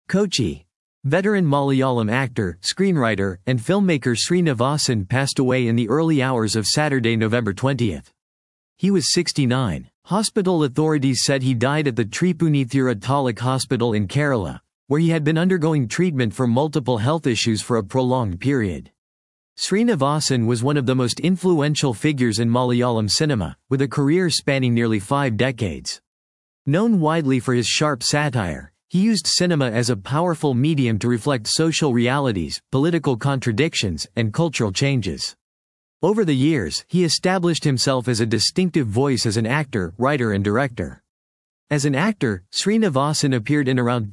Kochi. Veteran Malayalam actor, screenwriter, and filmmaker Srinivasan passed away in the early hours of Saturday, November 20. He was 69. Hospital authorities said he died at the Tripunithura Taluk Hospital in Kerala, where he had been undergoing treatment for multiple health issues for a prolonged period. Srinivasan was one of the most influential figures in Malayalam cinema, with a career spanning nearly 5 decades. Known widely for his sharp satire, he used cinema as a powerful medium to reflect social realities, political contradictions, and cultural changes. Over the years, he established himself as a distinctive voice as an actor, writer, and director. As an actor, Srinivasan appeared in around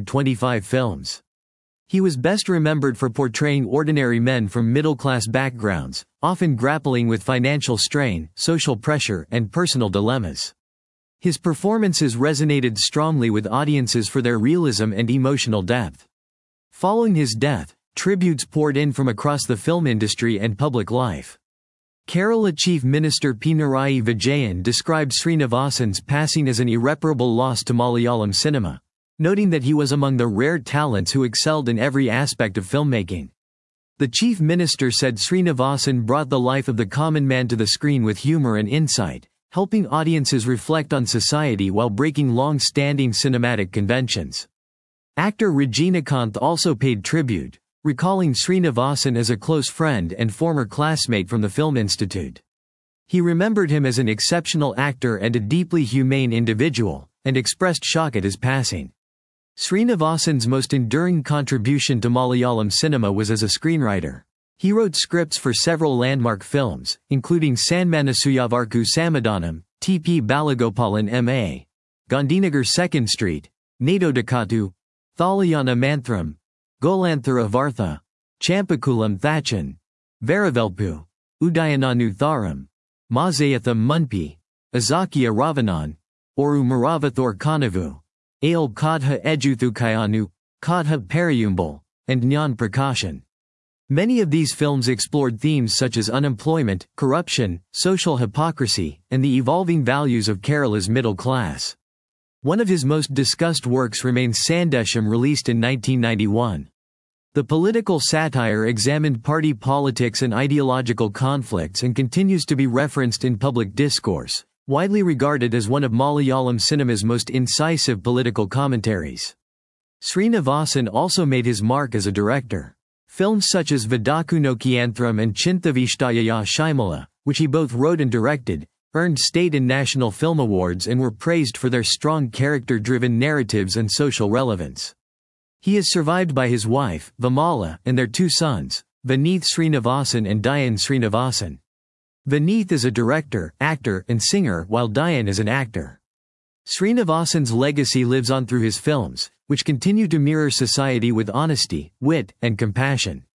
225 films. He was best remembered for portraying ordinary men from middle-class backgrounds, often grappling with financial strain, social pressure, and personal dilemmas. His performances resonated strongly with audiences for their realism and emotional depth. Following his death, tributes poured in from across the film industry and public life. Kerala Chief Minister Pinarayi Vijayan described Srinivasan's passing as an irreparable loss to Malayalam cinema, noting that he was among the rare talents who excelled in every aspect of filmmaking. The Chief Minister said Srinivasan brought the life of the common man to the screen with humor and insight, helping audiences reflect on society while breaking long-standing cinematic conventions. Actor Rajinikanth also paid tribute, recalling Srinivasan as a close friend and former classmate from the Film Institute. He remembered him as an exceptional actor and a deeply humane individual, and expressed shock at his passing. Srinivasan's most enduring contribution to Malayalam cinema was as a screenwriter. He wrote scripts for several landmark films, including Sanmanasuyavarku Samadhanam, T.P. Balagopalan M.A., Gandhinagar 2nd Street, Nadodakatu, Thalayana Manthram, Golanthara Vartha, Champakulam Thachan, Varavelpu, Udayananu Tharam, Mazayatham Munpi, Azakia Ravanan, Oru Maravathor Kanavu, Ale Kadha Ejuthukayanu, Kadha Parayumbal, and Nyan Prakashan. Many of these films explored themes such as unemployment, corruption, social hypocrisy, and the evolving values of Kerala's middle class. One of his most discussed works remains Sandesham, released in 1991. The political satire examined party politics and ideological conflicts and continues to be referenced in public discourse, widely regarded as one of Malayalam cinema's most incisive political commentaries. Srinivasan also made his mark as a director. Films such as Vidakunokyanthram and Chinthavishtayaya Shimala, which he both wrote and directed, earned state and national film awards and were praised for their strong character-driven narratives and social relevance. He is survived by his wife, Vimala, and their 2 sons, Vineeth Srinivasan and Dayan Srinivasan. Vineeth is a director, actor, and singer, while Dayan is an actor. Srinivasan's legacy lives on through his films, which continue to mirror society with honesty, wit, and compassion.